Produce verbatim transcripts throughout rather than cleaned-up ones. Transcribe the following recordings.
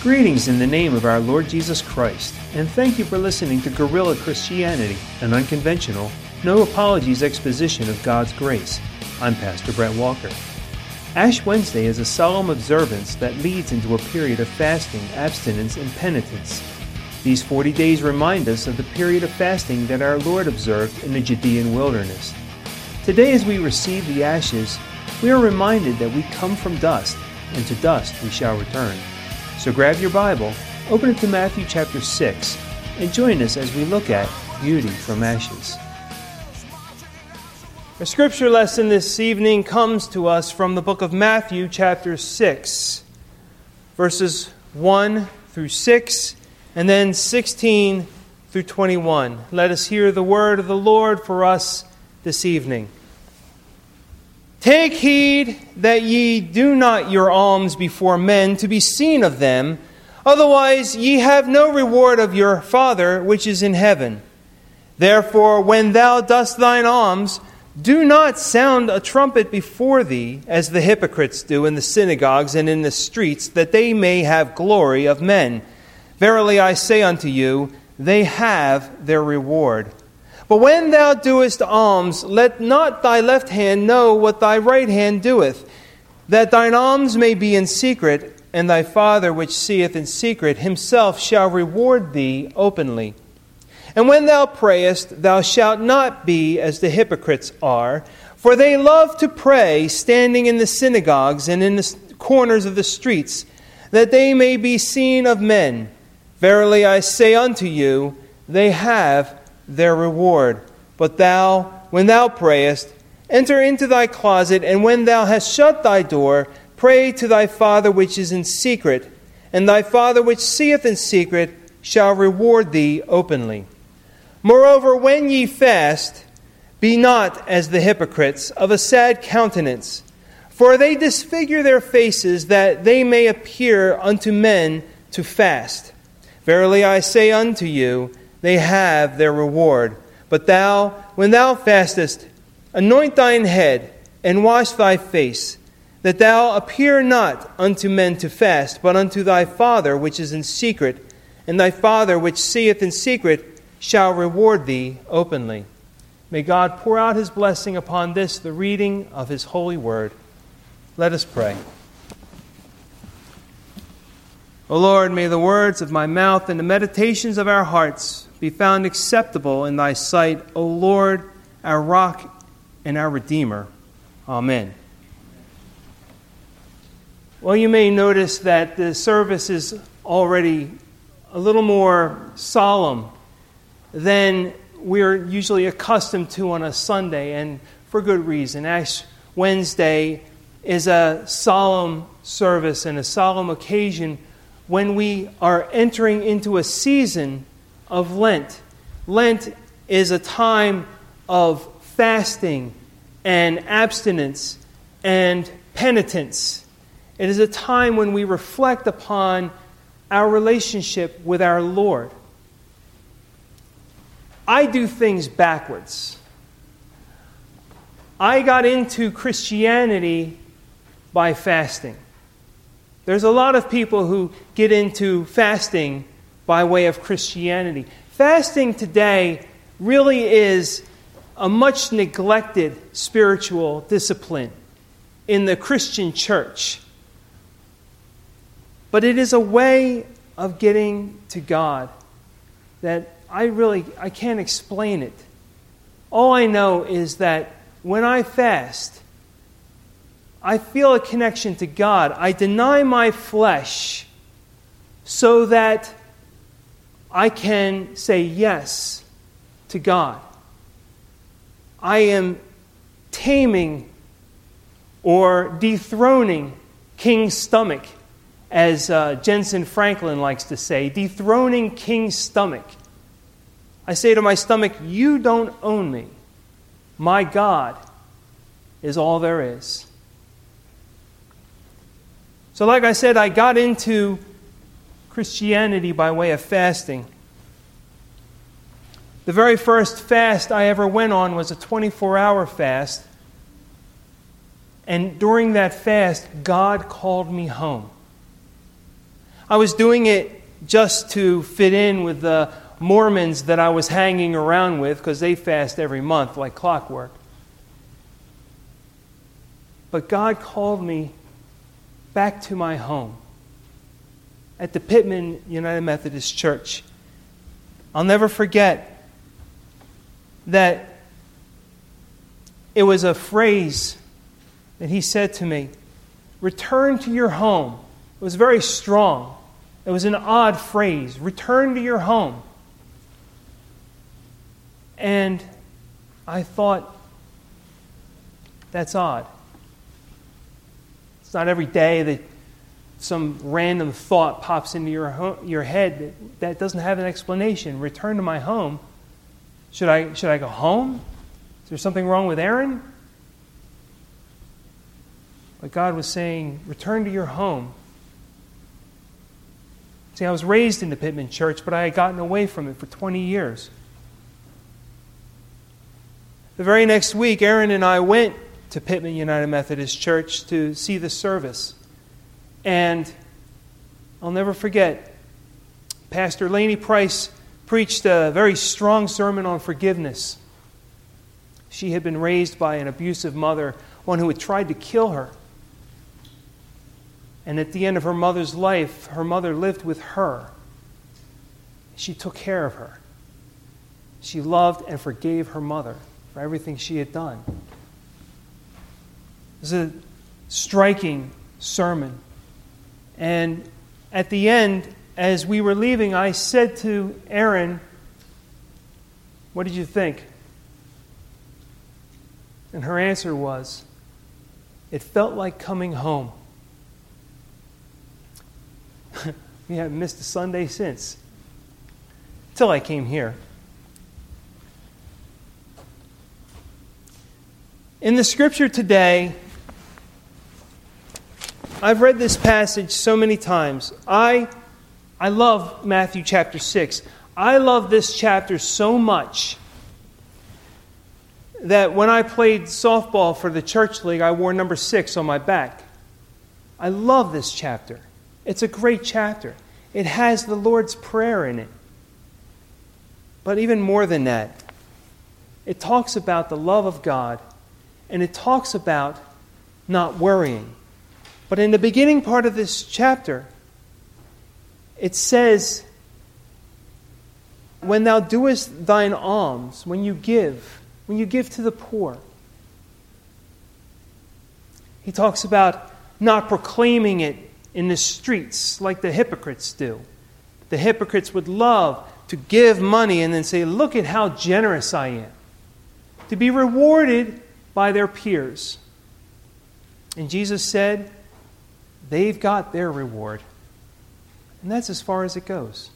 Greetings in the name of our Lord Jesus Christ, and thank you for listening to Guerrilla Christianity, an unconventional, no apologies exposition of God's grace. I'm Pastor Brett Walker. Ash Wednesday is a solemn observance that leads into a period of fasting, abstinence, and penitence. These forty days remind us of the period of fasting that our Lord observed in the Judean wilderness. Today, as we receive the ashes, we are reminded that we come from dust, and to dust we shall return. So grab your Bible, open it to Matthew chapter six, and join us as we look at beauty from ashes. Our scripture lesson this evening comes to us from the book of Matthew chapter six, verses one through six, and then sixteen through twenty-one. Let us hear the word of the Lord for us this evening. Take heed that ye do not your alms before men to be seen of them, otherwise ye have no reward of your Father which is in heaven. Therefore, when thou dost thine alms, do not sound a trumpet before thee, as the hypocrites do in the synagogues and in the streets, that they may have glory of men. Verily I say unto you, they have their reward. But when thou doest alms, let not thy left hand know what thy right hand doeth, that thine alms may be in secret, and thy Father which seeth in secret himself shall reward thee openly. And when thou prayest, thou shalt not be as the hypocrites are, for they love to pray standing in the synagogues and in the corners of the streets, that they may be seen of men. Verily I say unto you, they have their reward. But thou, when thou prayest, enter into thy closet, and when thou hast shut thy door, pray to thy Father which is in secret, and thy Father which seeth in secret shall reward thee openly. Moreover, when ye fast, be not as the hypocrites of a sad countenance, for they disfigure their faces, that they may appear unto men to fast. Verily I say unto you, they have their reward. But thou, when thou fastest, anoint thine head, and wash thy face, that thou appear not unto men to fast, but unto thy Father which is in secret, and thy Father which seeth in secret shall reward thee openly. May God pour out His blessing upon this, the reading of His holy word. Let us pray. O Lord, may the words of my mouth and the meditations of our hearts be found acceptable in thy sight, O Lord, our rock and our Redeemer. Amen. Well, you may notice that the service is already a little more solemn than we're usually accustomed to on a Sunday, and for good reason. Ash Wednesday is a solemn service and a solemn occasion when we are entering into a season of Lent. Lent is a time of fasting and abstinence and penitence. It is a time when we reflect upon our relationship with our Lord. I do things backwards. I got into Christianity by fasting. There's a lot of people who get into fasting by way of Christianity. Fasting today really is a much neglected spiritual discipline in the Christian church. But it is a way of getting to God that I really, I can't explain it. All I know is that when I fast, I feel a connection to God. I deny my flesh so that I can say yes to God. I am taming or dethroning King's stomach, as uh, Jensen Franklin likes to say, dethroning King's stomach. I say to my stomach, you don't own me. My God is all there is. So like I said, I got into Christianity by way of fasting. The very first fast I ever went on was a twenty-four hour fast. And during that fast, God called me home. I was doing it just to fit in with the Mormons that I was hanging around with, because they fast every month like clockwork. But God called me back to my home at the Pittman United Methodist Church. I'll never forget that it was a phrase that he said to me, "Return to your home." It was very strong. It was an odd phrase, "Return to your home." And I thought, that's odd. It's not every day that some random thought pops into your ho- your head that, that doesn't have an explanation. Return to my home. Should I should I go home? Is there something wrong with Aaron? But God was saying, return to your home. See, I was raised in the Pittman Church, but I had gotten away from it for twenty years. The very next week, Aaron and I went to Pittman United Methodist Church to see the service. And I'll never forget, Pastor Laney Price preached a very strong sermon on forgiveness. She had been raised by an abusive mother, one who had tried to kill her. And at the end of her mother's life, her mother lived with her. She took care of her. She loved and forgave her mother for everything she had done. It was a striking sermon. And at the end, as we were leaving, I said to Aaron, "What did you think?" And her answer was, "It felt like coming home." We haven't missed a Sunday since, till I came here. In the scripture today, I've read this passage so many times. I, I love Matthew chapter six. I love this chapter so much that when I played softball for the church league, I wore number six on my back. I love this chapter. It's a great chapter. It has the Lord's Prayer in it. But even more than that, it talks about the love of God, and it talks about not worrying. But in the beginning part of this chapter, it says, when thou doest thine alms, when you give, when you give to the poor. He talks about not proclaiming it in the streets like the hypocrites do. The hypocrites would love to give money and then say, "Look at how generous I am," to be rewarded by their peers. And Jesus said, they've got their reward. And that's as far as it goes.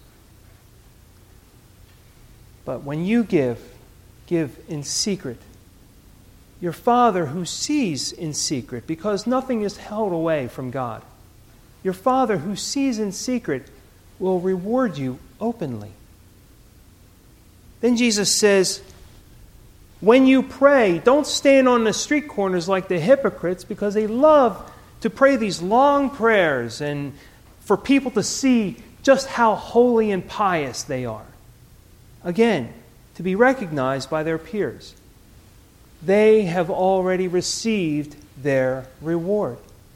But when you give, give in secret. Your Father who sees in secret, because nothing is held away from God. Your Father who sees in secret will reward you openly. Then Jesus says, when you pray, don't stand on the street corners like the hypocrites, because they love to pray these long prayers and for people to see just how holy and pious they are. Again, to be recognized by their peers. They have already received their reward.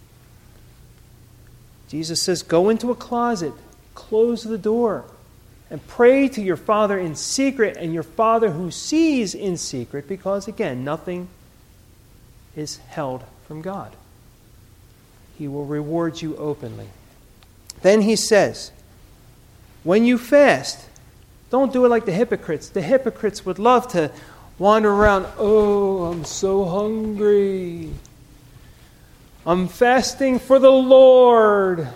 Jesus says, go into a closet, close the door, and pray to your Father in secret, and your Father who sees in secret, because, again, nothing is held from God. He will reward you openly. Then he says, when you fast, don't do it like the hypocrites. The hypocrites would love to wander around, "Oh, I'm so hungry. I'm fasting for the Lord."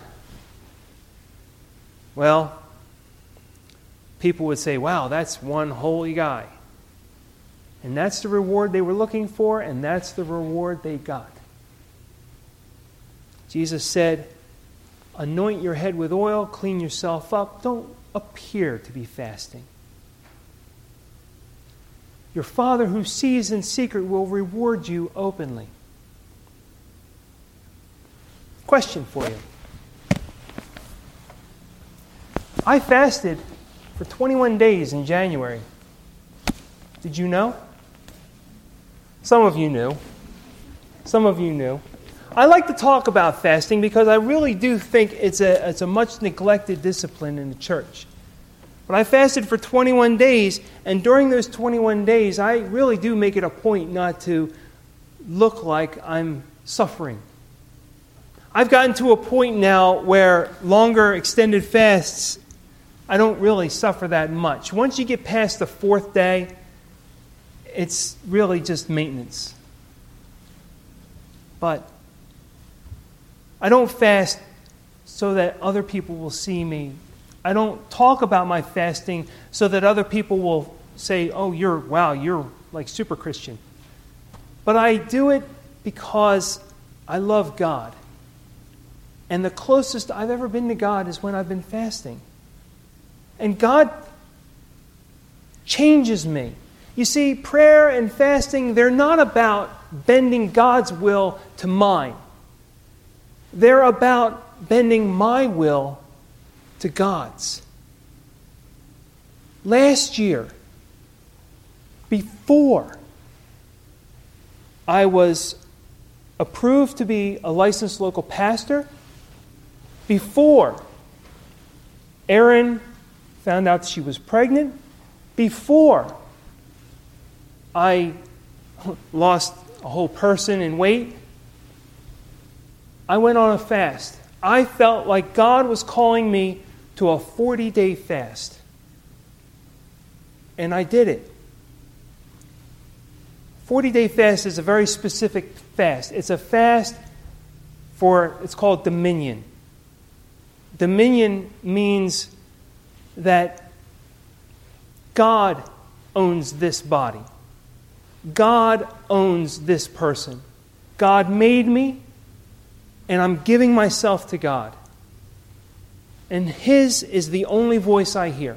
Well, people would say, "Wow, that's one holy guy." And that's the reward they were looking for, and that's the reward they got. Jesus said, anoint your head with oil, clean yourself up. Don't appear to be fasting. Your Father who sees in secret will reward you openly. Question for you. I fasted for twenty-one days in January. Did you know? Some of you knew. Some of you knew. I like to talk about fasting because I really do think it's a, it's a much neglected discipline in the church. But I fasted for twenty-one days, and during those twenty-one days, I really do make it a point not to look like I'm suffering. I've gotten to a point now where longer extended fasts, I don't really suffer that much. Once you get past the fourth day, it's really just maintenance. But I don't fast so that other people will see me. I don't talk about my fasting so that other people will say, oh, you're, wow, you're like super Christian. But I do it because I love God. And the closest I've ever been to God is when I've been fasting. And God changes me. You see, prayer and fasting, they're not about bending God's will to mine. They're about bending my will to God's. Last year, before I was approved to be a licensed local pastor, before Erin found out she was pregnant, before I lost a whole person in weight, I went on a fast. I felt like God was calling me to a forty-day fast. And I did it. forty-day fast is a very specific fast. It's a fast for, it's called dominion. Dominion means that God owns this body. God owns this person. God made me, and I'm giving myself to God. And His is the only voice I hear.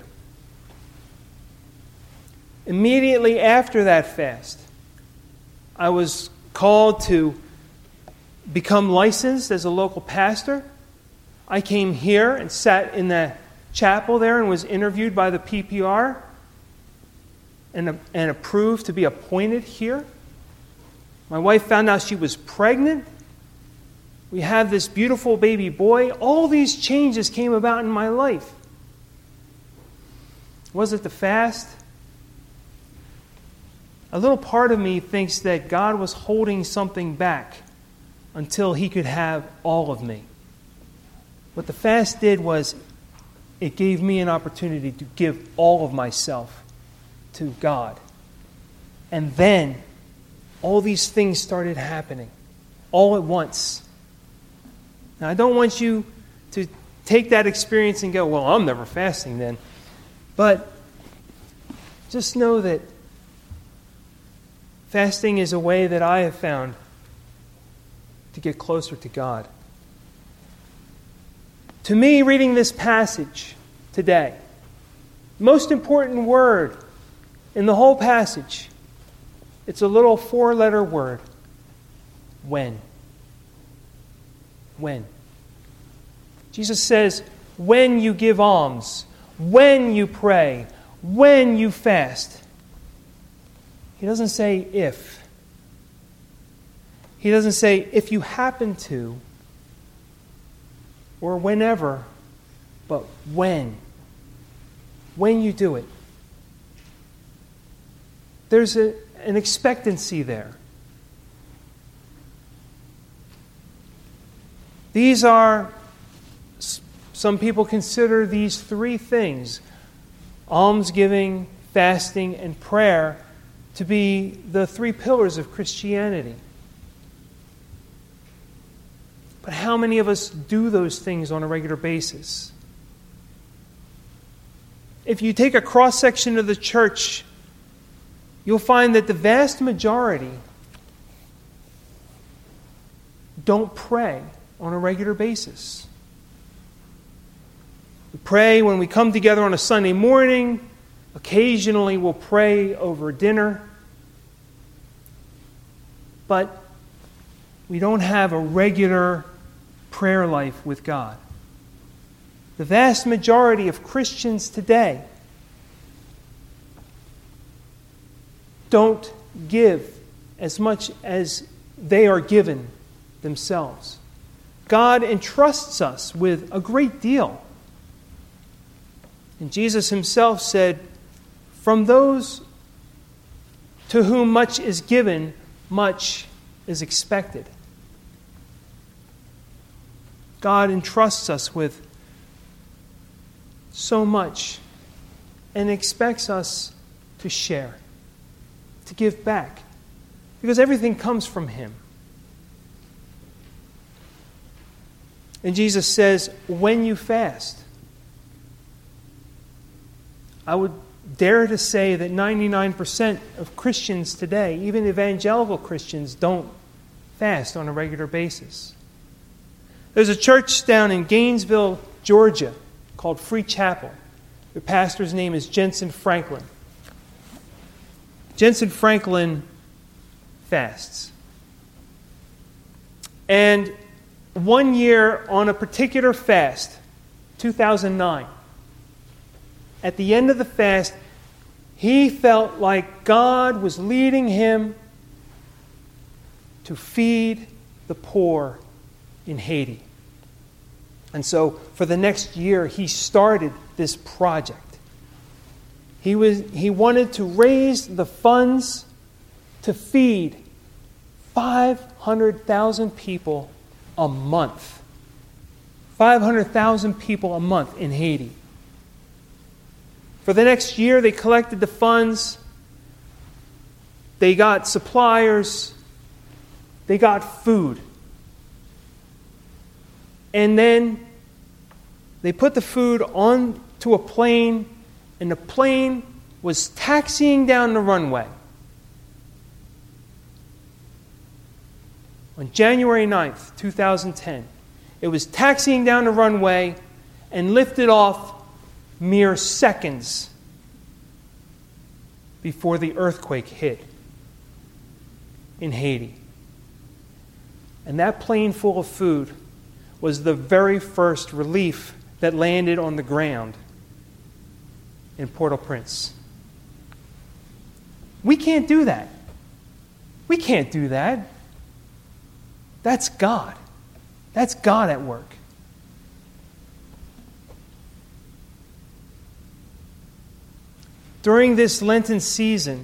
Immediately after that fast, I was called to become licensed as a local pastor. I came here and sat in the chapel there and was interviewed by the P P R and, and approved to be appointed here. My wife found out she was pregnant. We have this beautiful baby boy. All these changes came about in my life. Was it the fast? A little part of me thinks that God was holding something back until He could have all of me. What the fast did was it gave me an opportunity to give all of myself to God. And then all these things started happening all at once. Now, I don't want you to take that experience and go, well, I'm never fasting then. But just know that fasting is a way that I have found to get closer to God. To me, reading this passage today, most important word in the whole passage, it's a little four-letter word. When. When. Jesus says, when you give alms, when you pray, when you fast. He doesn't say if. He doesn't say if you happen to, or whenever, but when. When you do it. There's a, an expectancy there. These are, some people consider these three things, almsgiving, fasting, and prayer, to be the three pillars of Christianity. But how many of us do those things on a regular basis? If you take a cross-section of the church, you'll find that the vast majority don't pray on a regular basis. We pray when we come together on a Sunday morning. Occasionally we'll pray over dinner. But we don't have a regular prayer life with God. the vast majority of Christians today don't give as much as they are given themselves. God entrusts us with a great deal. And Jesus himself said, "From those to whom much is given, much is expected." God entrusts us with so much and expects us to share, to give back, because everything comes from him. And Jesus says, when you fast, I would dare to say that ninety-nine percent of Christians today, even evangelical Christians, don't fast on a regular basis. There's a church down in Gainesville, Georgia, called Free Chapel. The pastor's name is Jensen Franklin. Jensen Franklin fasts. And one year on a particular fast, two thousand nine, at the end of the fast, he felt like God was leading him to feed the poor in Haiti. And so for the next year, he started this project. He was he wanted to raise the funds to feed five hundred thousand people a month. five hundred thousand people a month in Haiti. For the next year, they collected the funds. They got suppliers. They got food. And then they put the food onto a plane, and the plane was taxiing down the runway. On January ninth, two thousand ten, it was taxiing down the runway and lifted off mere seconds before the earthquake hit in Haiti. And that plane full of food was the very first relief that landed on the ground in Port-au-Prince. We can't do that. We can't do that. That's God. That's God at work. During this Lenten season,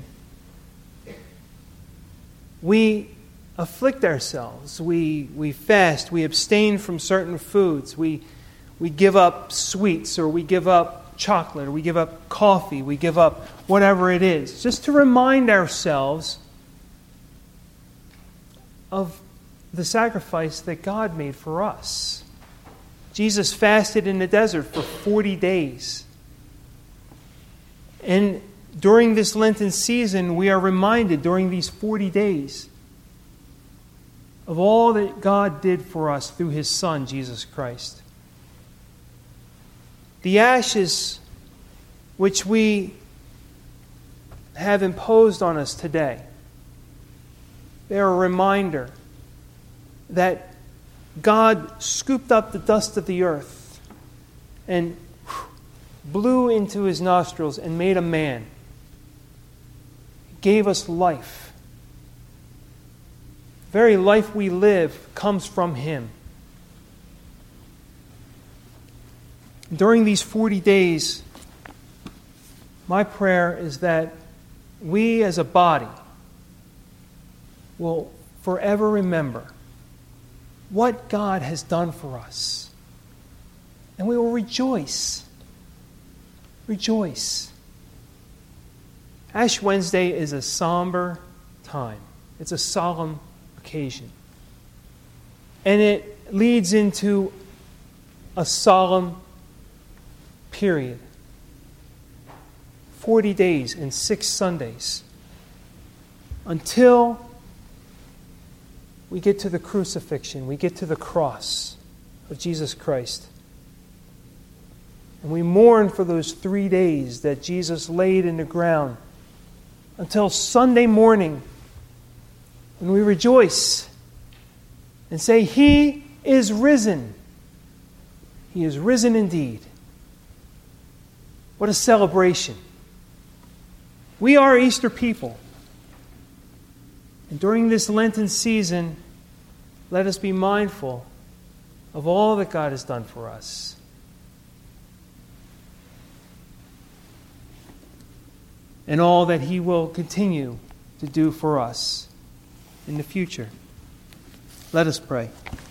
we afflict ourselves. We, we fast. We abstain from certain foods. We, we give up sweets, or we give up chocolate, or we give up coffee. We give up whatever it is, just to remind ourselves of the sacrifice that God made for us. Jesus fasted in the desert for forty days. And during this Lenten season, we are reminded during these forty days of all that God did for us through His Son, Jesus Christ. The ashes which we have imposed on us today, they are a reminder that God scooped up the dust of the earth and blew into His nostrils and made a man. He gave us life. The very life we live comes from Him. During these forty days, my prayer is that we as a body will forever remember what God has done for us. And we will rejoice. Rejoice. Ash Wednesday is a somber time. It's a solemn occasion. And it leads into a solemn period. Forty days and six Sundays. Until we get to the crucifixion, we get to the cross of Jesus Christ. And we mourn for those three days that Jesus laid in the ground until Sunday morning, when we rejoice and say, He is risen. He is risen indeed. What a celebration. We are Easter people. And during this Lenten season, let us be mindful of all that God has done for us. And all that He will continue to do for us in the future. Let us pray.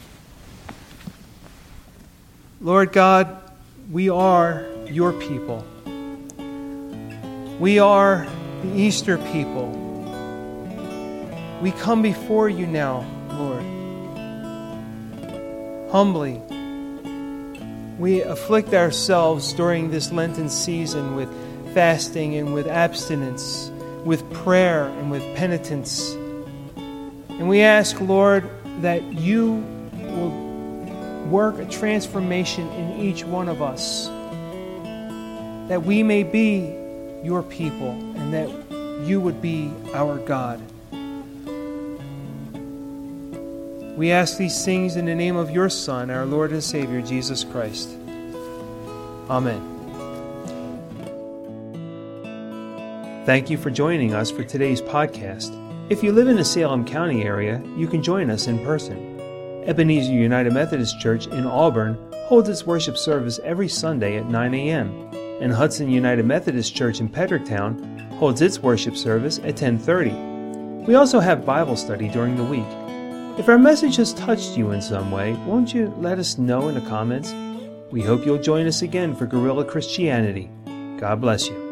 Lord God, we are your people. We are the Easter people. We come before you now, Lord. Humbly, we afflict ourselves during this Lenten season with fasting and with abstinence, with prayer and with penitence. And we ask, Lord, that you will work a transformation in each one of us, that we may be your people and that you would be our God. We ask these things in the name of your Son, our Lord and Savior, Jesus Christ. Amen. Thank you for joining us for today's podcast. If you live in the Salem County area, you can join us in person. Ebenezer United Methodist Church in Auburn holds its worship service every Sunday at nine a.m., and Hudson United Methodist Church in Pedricktown holds its worship service at ten thirty. We also have Bible study during the week. If our message has touched you in some way, won't you let us know in the comments? We hope you'll join us again for Guerrilla Christianity. God bless you.